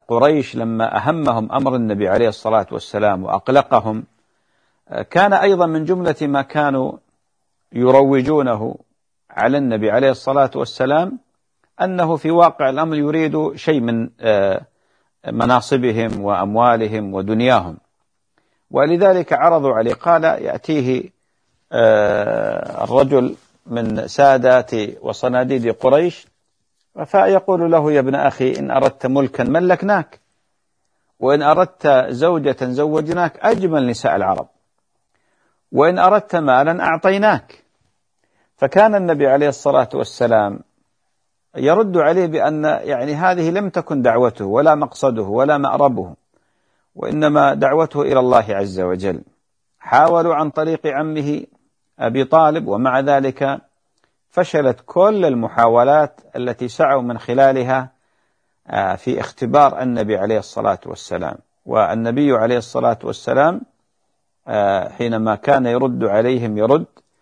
قريش لما أهمهم أمر النبي عليه الصلاة والسلام وأقلقهم، كان أيضا من جملة ما كانوا يروجونه على النبي عليه الصلاة والسلام أنه في واقع الأمر يريد شيء من مناصبهم وأموالهم ودنياهم، ولذلك عرضوا عليه. قال يأتيه الرجل من سادات وصناديد قريش فيقول له: يا ابن أخي، إن أردت ملكا ملكناك، وإن أردت زوجة زوجناك أجمل نساء العرب، وإن أردت مالا أعطيناك. فكان النبي عليه الصلاة والسلام يرد عليه بأن يعني هذه لم تكن دعوته ولا مقصده ولا مأربه، وإنما دعوته إلى الله عز وجل. حاولوا عن طريق عمه أبي طالب، ومع ذلك فشلت كل المحاولات التي سعوا من خلالها في اختبار النبي عليه الصلاة والسلام. والنبي عليه الصلاة والسلام حينما كان يرد عليهم يرد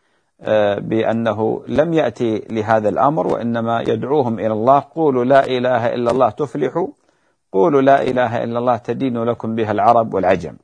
بأنه لم يأتي لهذا الأمر، وإنما يدعوهم إلى الله: قولوا لا إله إلا الله تفلحوا، قولوا لا إله إلا الله تدين لكم بها العرب والعجم.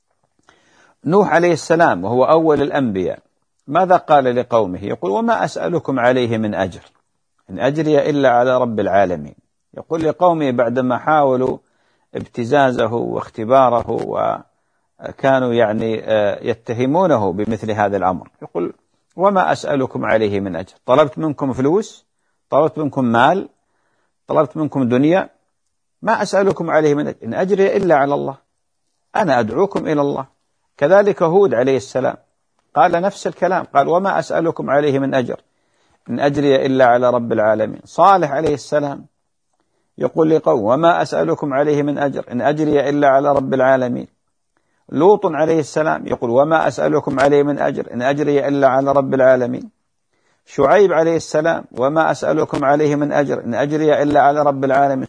نوح عليه السلام وهو أول الأنبياء ماذا قال لقومه؟ يقول: وما أسألكم عليه من أجر، إن أجري إلا على رب العالمين. يقول لقومه بعدما حاولوا ابتزازه واختباره وكانوا يعني يتهمونه بمثل هذا الأمر، يقول: وما أسألكم عليه من أجر. طلبت منكم فلوس، طلبت منكم مال، طلبت منكم دنيا، ما أسألكم عليه من أجر، إن أجري إلا على الله، أنا أدعوكم إلى الله. كذلك هود عليه السلام قال نفس الكلام، قال: وما أسألكم عليه من أجر، إن أجري إلا على رب العالمين. صالح عليه السلام يقول لقوم: وما أسألكم عليه من أجر، إن أجري إلا على رب العالمين. لوط عليه السلام يقول: وما أسألكم عليه من أجر، إن أجري إلا على رب العالمين. شعيب عليه السلام: وما أسألكم عليه من أجر، إن أجري إلا على رب العالمين.